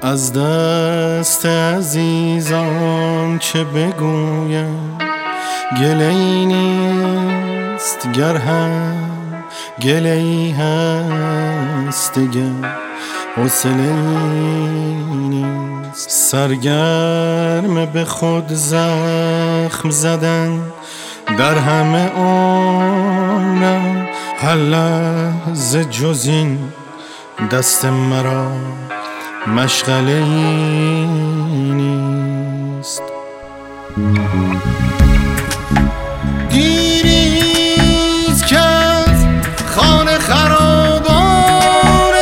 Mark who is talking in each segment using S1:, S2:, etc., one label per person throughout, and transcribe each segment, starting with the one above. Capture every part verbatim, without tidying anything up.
S1: از دست عزیزان چه بگویم، گله ای نیست گر هم گله ای هست دگر حوصله ای نیست. سرگرم به خود زخم زدن در همه عمرم، هر لحظه جز این دست مرا مشغله ای نیست. دیریز که از خانه خرابان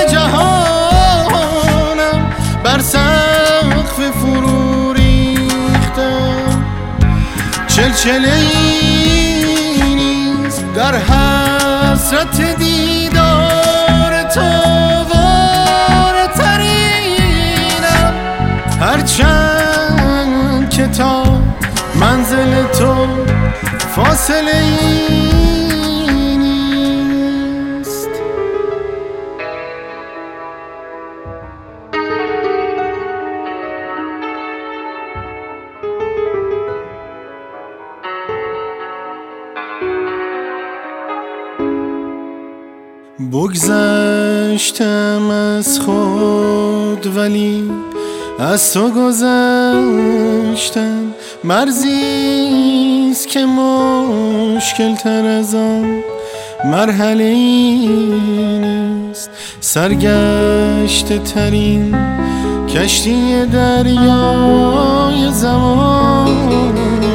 S1: جهانم بر سقف فرو ریختم، چلچله ای نیست در حسرت دیدار تو وارترینم، هرچند که تا منزل تو فاصله ای نیست. بگذشتم از خود ولی از تو گذشتم، مرزیست که مشکل تر از آن مرحله ای نیست. سرگشته ترین کشتی دریای زمان،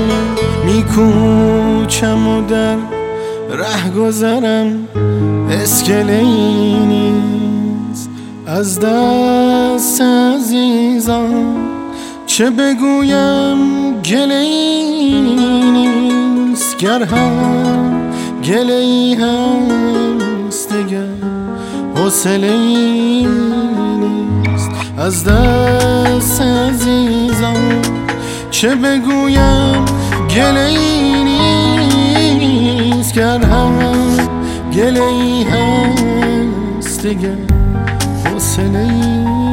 S1: میکوچم و در ره گذرم اسکله ای نیست. از دست عزیزان چه بگویم، گله ای نیست گر هم گله ای هست دگر حوصله ای نیست. از دست عزیزان چه بگویم، گله ای نیست گر هم گله ای هست دگر حوصله ای